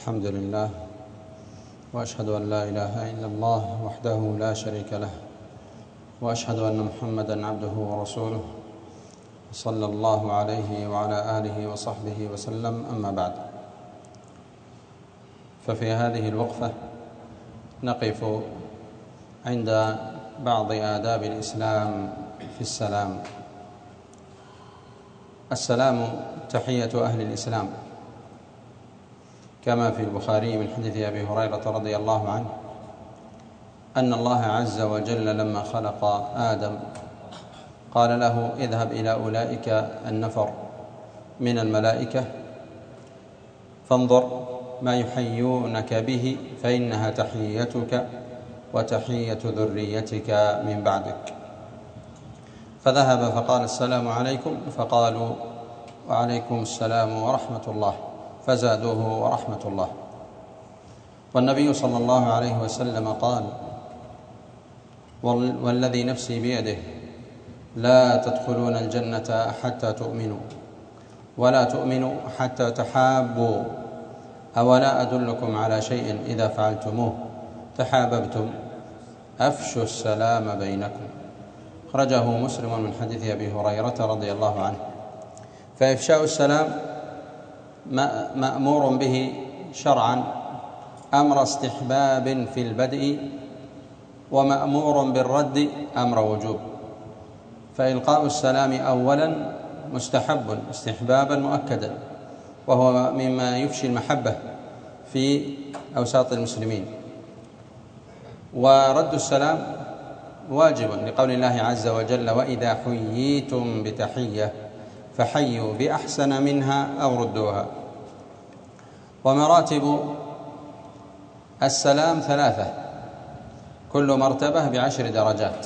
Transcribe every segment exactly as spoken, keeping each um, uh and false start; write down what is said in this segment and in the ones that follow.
الحمد لله، وأشهد أن لا إله إلا الله وحده لا شريك له، وأشهد أن محمدًا عبده ورسوله صلى الله عليه وعلى آله وصحبه وسلم. أما بعد، ففي هذه الوقفة نقف عند بعض آداب الإسلام في السلام. السلام تحية أهل الإسلام، كما في البخاري من حديث أبي هريرة رضي الله عنه أن الله عز وجل لما خلق آدم قال له: اذهب إلى أولئك النفر من الملائكة فانظر ما يحيونك به، فإنها تحيتك وتحية ذريتك من بعدك. فذهب فقال: السلام عليكم، فقالوا: وعليكم السلام ورحمة الله، فزادوه ورحمة الله. والنبي صلى الله عليه وسلم قال: والذي نفسي بيده لا تدخلون الجنة حتى تؤمنوا، ولا تؤمنوا حتى تحابوا، أولا أدلكم على شيء إذا فعلتموه تحاببتم، أفشوا السلام بينكم. أخرجه مسلم من حديث أبي هريرة رضي الله عنه. فإفشاء السلام مأمور به شرعا أمر استحباب في البدء، ومأمور بالرد أمر وجوب. فإلقاء السلام أولا مستحب استحبابا مؤكدا، وهو مما يفشي المحبة في أوساط المسلمين. ورد السلام واجب لقول الله عز وجل: وإذا حييتم بتحية فحيوا بأحسن منها أو ردوها. ومراتب السلام ثلاثة، كل مرتبة بعشر درجات.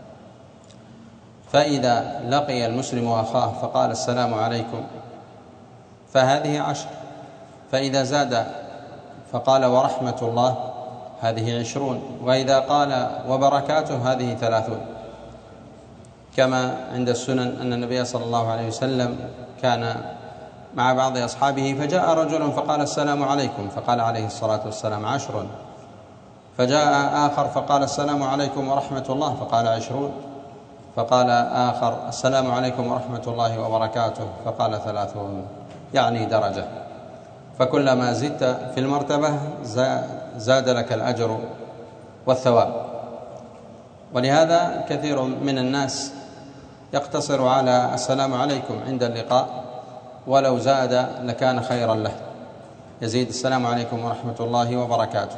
فإذا لقي المسلم أخاه فقال: السلام عليكم، فهذه عشر. فإذا زاد فقال: ورحمة الله، هذه عشرون. وإذا قال: وبركاته، هذه ثلاثون. كما عند السنن أن النبي صلى الله عليه وسلم كان مع بعض أصحابه فجاء رجل فقال: السلام عليكم، فقال عليه الصلاة والسلام: عشر. فجاء آخر فقال: السلام عليكم ورحمة الله، فقال: عشرون. فقال آخر: السلام عليكم ورحمة الله وبركاته، فقال: ثلاثون، يعني درجة. فكلما زدت في المرتبة زاد لك الأجر والثواب. ولهذا كثير من الناس يقتصر على السلام عليكم عند اللقاء، ولو زاد لكان خيرا له، يزيد: السلام عليكم ورحمة الله وبركاته.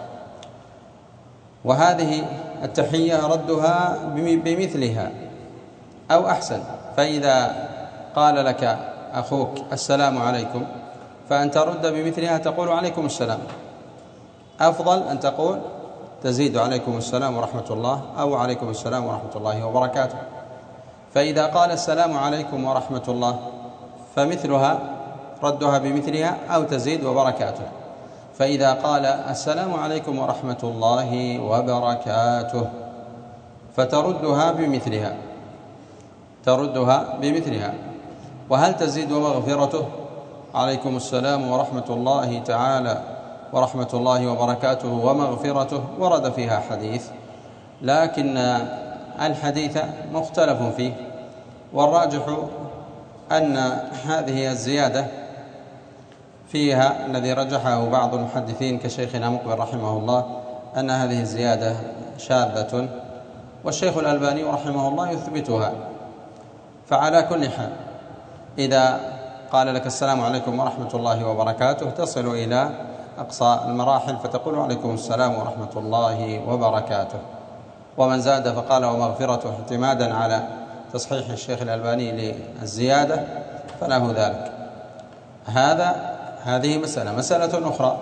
وهذه التحية ردها بمثلها أو أحسن. فإذا قال لك أخوك: السلام عليكم، فأن ترد بمثلها تقول: عليكم السلام. أفضل أن تقول تزيد: عليكم السلام ورحمة الله، أو عليكم السلام ورحمة الله وبركاته. فإذا قال: السلام عليكم ورحمة الله، فمثلها ردها بمثلها أو تزيد: وبركاته. فإذا قال: السلام عليكم ورحمة الله وبركاته، فتردها بمثلها تردها بمثلها. وهل تزيد: ومغفرته، عليكم السلام ورحمة الله تعالى ورحمة الله وبركاته ومغفرته، ورد فيها حديث، لكن الحديث مختلف فيه، والراجح أن هذه الزيادة فيها الذي رجحه بعض المحدثين كشيخنا مقبل رحمه الله أن هذه الزيادة شاذة، والشيخ الألباني رحمه الله يثبتها. فعلى كل حال، إذا قال لك: السلام عليكم ورحمة الله وبركاته، تصل إلى أقصى المراحل فتقول: عليكم السلام ورحمة الله وبركاته. ومن زاد فقال: ومغفرته، اعتمادا على تصحيح الشيخ الألباني للزيادة، فله ذلك. هذا هذه مسألة. مسألة أخرى: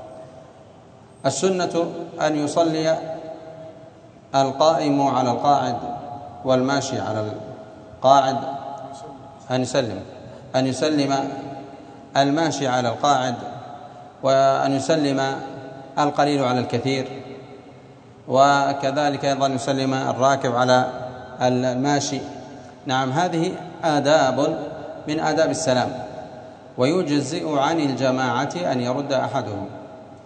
السنة أن يصلي القائم على القاعد والماشي على القاعد، أن يسلم أن يسلم الماشي على القاعد، وأن يسلم القليل على الكثير، وكذلك أيضا يسلم الراكب على الماشي. نعم، هذه آداب من آداب السلام. ويجزئ عن الجماعة أن يرد أحدهم،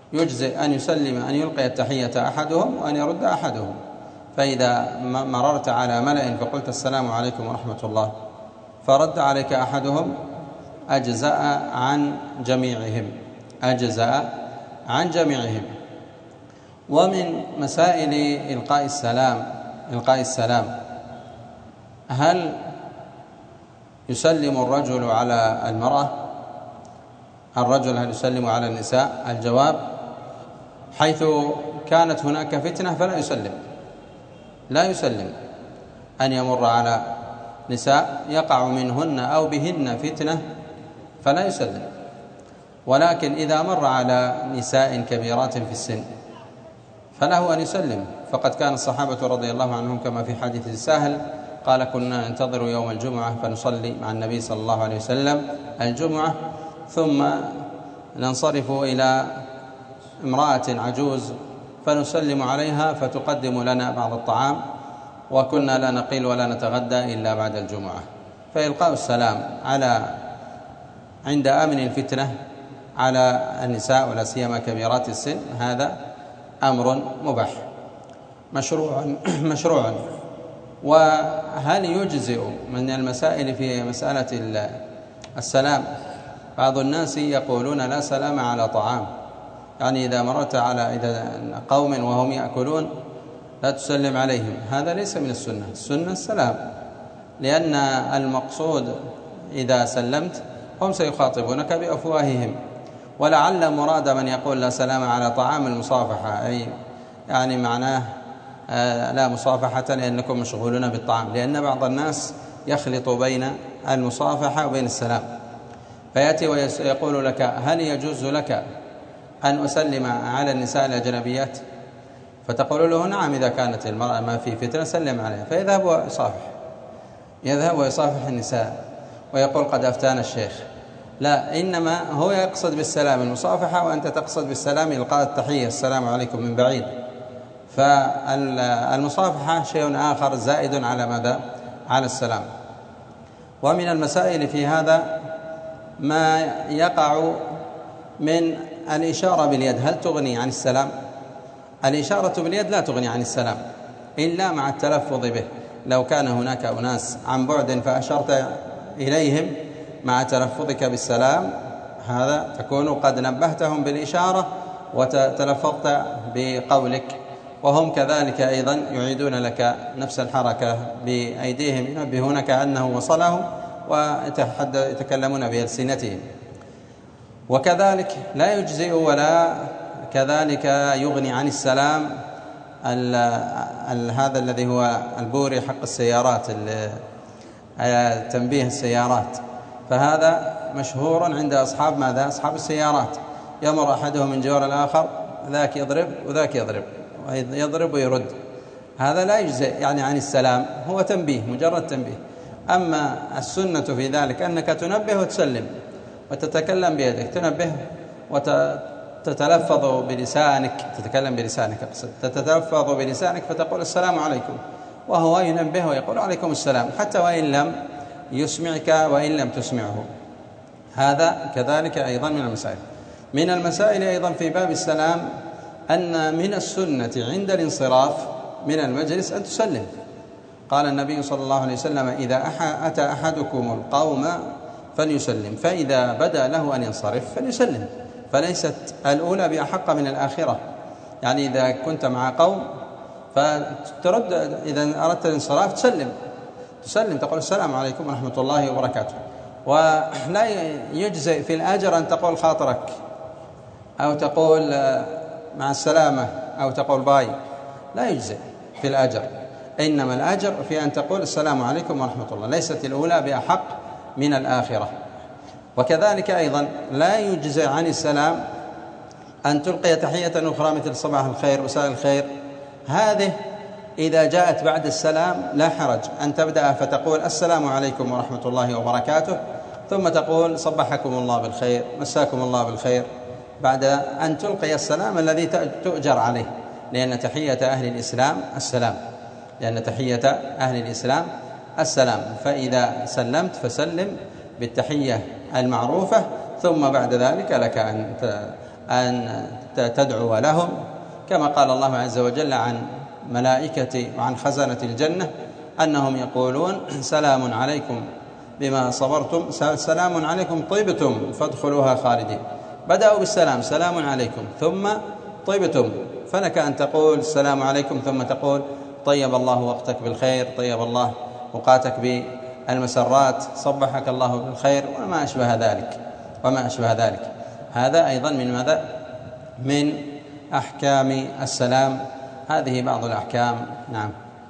يجزئ أن يسلم أن يلقي التحية أحدهم وأن يرد أحدهم. فإذا مررت على ملأ فقلت السلام عليكم ورحمة الله فرد عليك أحدهم أجزأ عن جميعهم، أجزأ عن جميعهم. ومن مسائل إلقاء السلام إلقاء السلام هل يسلم الرجل على المرأة؟ الرجل هل يسلم على النساء؟ الجواب: حيث كانت هناك فتنة فلا يسلم، لا يسلم. أن يمر على نساء يقع منهن أو بهن فتنة فلا يسلم. ولكن إذا مر على نساء كبيرات في السن فله أن يسلم. فقد كان الصحابة رضي الله عنهم كما في حديث سهل قال: كنا ننتظر يوم الجمعة فنصلي مع النبي صلى الله عليه وسلم الجمعة، ثم ننصرف إلى امرأة عجوز فنسلم عليها فتقدم لنا بعض الطعام، وكنا لا نقيل ولا نتغدى إلا بعد الجمعة. فإلقاء السلام على عند أمن الفتنة على النساء ولا سيما كبيرات السن هذا أمر مباح مشروع مشروع. وهل يجزئ من المسائل في مسألة السلام؟ بعض الناس يقولون لا سلام على طعام، يعني إذا مررت على إذا قوم وهم يأكلون لا تسلم عليهم، هذا ليس من السنة. السنة السلام، لأن المقصود إذا سلمت هم سيخاطبونك بأفواههم. ولعل مراد من يقول لا سلام على طعام المصافحة، أي يعني معناه لا مصافحة لأنكم مشغولون بالطعام، لأن بعض الناس يخلط بين المصافحة وبين السلام، فيأتي ويقول لك: هل يجوز لك أن أسلم على النساء الأجنبيات؟ فتقول له: نعم، إذا كانت المرأة ما في فتنة سلم عليها. فيذهب ويصافح يذهب ويصافح النساء ويقول: قد أفتانا الشيخ. لا، إنما هو يقصد بالسلام المصافحة، وأنت تقصد بالسلام إلقاء التحية السلام عليكم من بعيد. فالمصافحة شيء آخر زائد على ماذا؟ على السلام. ومن المسائل في هذا ما يقع من الإشارة باليد، هل تغني عن السلام؟ الإشارة باليد لا تغني عن السلام إلا مع التلفظ به. لو كان هناك أناس عن بعد فأشرت إليهم مع تلفظك بالسلام، هذا تكون قد نبهتهم بالإشارة وتلفظت بقولك، وهم كذلك أيضا يعيدون لك نفس الحركة بأيديهم، ينبهونك أنه وصلهم ويتكلمون بألسنتهم. وكذلك لا يجزئ ولا كذلك يغني عن السلام ال ال هذا الذي هو البوري حق السيارات، تنبيه السيارات، فهذا مشهور عند أصحاب ماذا؟ أصحاب السيارات. يمر أحدهم من جوار الآخر، ذاك يضرب وذاك يضرب يضرب ويرد، هذا لا يجزئ يعني عن السلام، هو تنبيه، مجرد تنبيه. أما السنة في ذلك أنك تنبه وتسلم وتتكلم بيدك، تنبه وتتلفظ بلسانك، تتكلم بلسانك أقصد، تتلفظ بلسانك فتقول السلام عليكم، وهو ينبه ويقول عليكم السلام، حتى وإن لم يسمعك وإن لم تسمعه. هذا كذلك أيضا من المسائل. من المسائل أيضا في باب السلام أن من السنة عند الانصراف من المجلس أن تسلم. قال النبي صلى الله عليه وسلم: إذا أتى أحدكم القوم فليسلم، فإذا بدا له أن ينصرف فليسلم. فليست الأولى بأحق من الآخرة، يعني إذا كنت مع قوم فترد، إذا أردت الانصراف تسلم تسلم تقول السلام عليكم ورحمة الله وبركاته. ولا يجزئ في الأجر أن تقول خاطرك أو تقول مع السلامة أو تقول باي، لا يجزئ في الأجر، إنما الأجر في أن تقول السلام عليكم ورحمة الله، ليست الأولى بأحق من الآخرة. وكذلك أيضا لا يجزئ عن السلام أن تلقي تحية أخرى مثل صباح الخير وساء الخير، هذه إذا جاءت بعد السلام لا حرج أن تبدأ فتقول السلام عليكم ورحمة الله وبركاته، ثم تقول صبحكم الله بالخير، مساكم الله بالخير، بعد أن تلقي السلام الذي تؤجر عليه، لأن تحية أهل الإسلام السلام لأن تحية أهل الإسلام السلام فإذا سلمت فسلم بالتحية المعروفة، ثم بعد ذلك لك أن أن تدعو لهم، كما قال الله عز وجل عن ملائكة وعن خزنة الجنة أنهم يقولون سلام عليكم بما صبرتم، سلام عليكم طيبتم فادخلوها خالدين. بدأوا بالسلام، سلام عليكم، ثم طيبتم، فلك أن تقول السلام عليكم ثم تقول طيب الله وقتك بالخير، طيب الله وقاتك بالمسرات، صبحك الله بالخير، وما أشبه ذلك وما أشبه ذلك. هذا أيضا من ماذا؟ من أحكام السلام. هذه بعض الأحكام. نعم.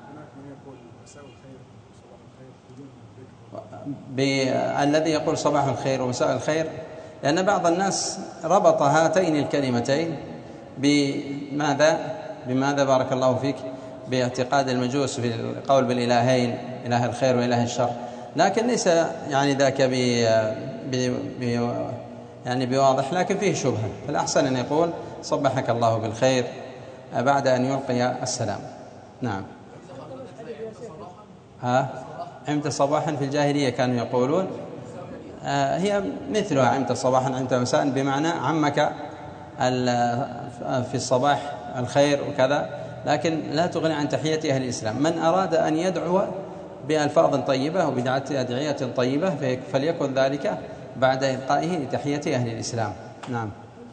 الذي يقول صباح الخير ومساء الخير، لأن بعض الناس ربط هاتين الكلمتين بماذا بماذا بارك الله فيك باعتقاد المجوس في القول بالإلهين، إله الخير وإله الشر، لكن ليس يعني ذاك ب يعني بواضح، لكن فيه شبهة. فالأحسن أن يقول صبحك الله بالخير بعد أن يلقي السلام. نعم. ها عمت صباحا في الجاهلية كانوا يقولون، آه هي مثلها عمت صباحا عمت مساء، بمعنى عمك في الصباح الخير وكذا، لكن لا تغني عن تحية أهل الإسلام. من أراد أن يدعو بألفاظ طيبة وبأدعية طيبة فليكن ذلك بعد إلقائه لتحية أهل الإسلام. نعم.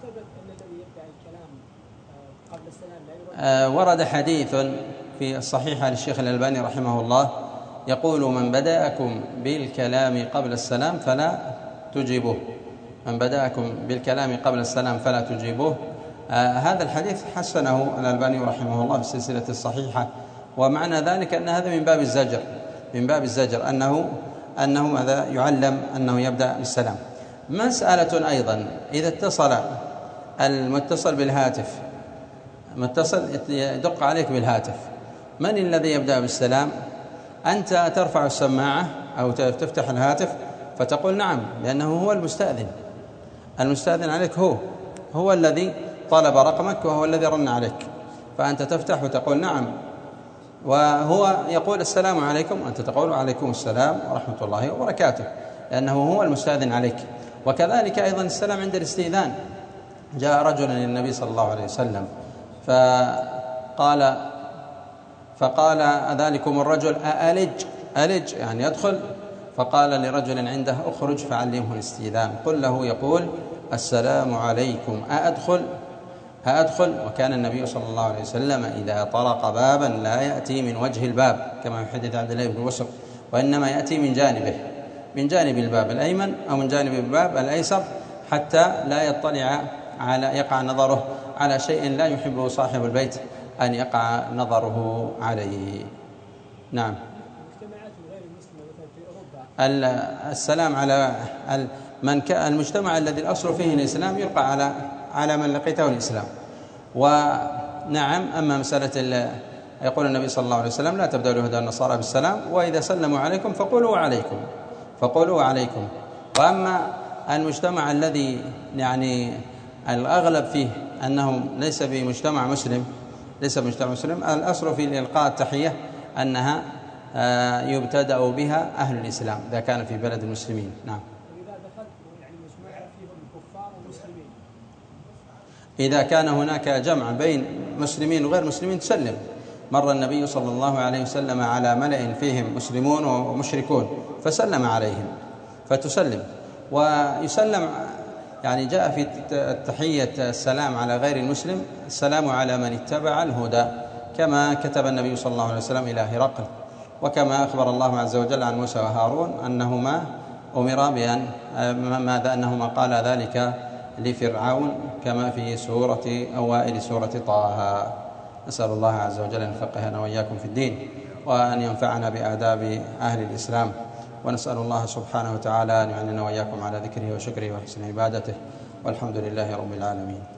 آه ورد حديث في الصحيح للشيخ الألباني رحمه الله يقول من بدأكم بالكلام قبل السلام فلا تجيبوه، من بدأكم بالكلام قبل السلام فلا تجيبوه. آه هذا الحديث حسنه الألباني رحمه الله في السلسلة الصحيحة، ومعنى ذلك أن هذا من باب الزجر، من باب الزجر أنه أنه ماذا يعلم أنه يبدأ بالسلام. مسألة أيضا، إذا اتصل المتصل بالهاتف، متصل يدق عليك بالهاتف، من الذي يبدأ بالسلام؟ أنت ترفع السماعة أو تفتح الهاتف فتقول نعم، لأنه هو المستأذن، المستأذن عليك هو هو الذي طلب رقمك وهو الذي رن عليك، فأنت تفتح وتقول نعم، وهو يقول السلام عليكم وأنت تقول وعليكم السلام ورحمة الله وبركاته، لأنه هو المستأذن عليك. وكذلك أيضا السلام عند الاستئذان. جاء رجل للنبي صلى الله عليه وسلم فقال فقال أذلكم الرجل أألج ألج يعني يدخل، فقال لرجل عنده أخرج فعلمه الاستئذان، قل له يقول السلام عليكم أأدخل أأدخل. وكان النبي صلى الله عليه وسلم إذا طرق بابا لا يأتي من وجه الباب كما يحدث عبد الله بن بسر، وإنما يأتي من جانبه، من جانب الباب الأيمن أو من جانب الباب الأيسر، حتى لا يطلع على يقع نظره على شيء لا يحبه صاحب البيت أن يقع نظره عليه. نعم. السلام على من المجتمع الذي الأصل فيه الإسلام يلقى على على من لقيته الإسلام. ونعم، أما مسألة يقول النبي صلى الله عليه وسلم لا تبدأوا اليهود والنصارى بالسلام، وإذا سلموا عليكم فقولوا عليكم فقولوا عليكم. وأما المجتمع الذي يعني الأغلب فيه أنه ليس بمجتمع مسلم ليس بمجتمع مسلم، الأصل في إلقاء التحية أنها يبتدأ بها أهل الإسلام إذا كان في بلد المسلمين. نعم. إذا كان هناك جمع بين مسلمين وغير مسلمين تسلم. مر النبي صلى الله عليه وسلم على ملأ فيهم مسلمون ومشركون فسلم عليهم فتسلم. ويسلم يعني جاء في التحية السلام على غير المسلم السلام على من اتبع الهدى، كما كتب النبي صلى الله عليه وسلم إلى هرقل، وكما أخبر الله عز وجل عن موسى وهارون أنهما أمرا بأن ماذا أنهما قال ذلك لفرعون كما في سورة أوائل سورة طه. نسأل الله عز وجل أن يفقهنا وإياكم في الدين وأن ينفعنا بآداب أهل الإسلام، ونسأل الله سبحانه وتعالى أن يعنينا وإياكم على ذكره وشكره وحسن عبادته، والحمد لله رب العالمين.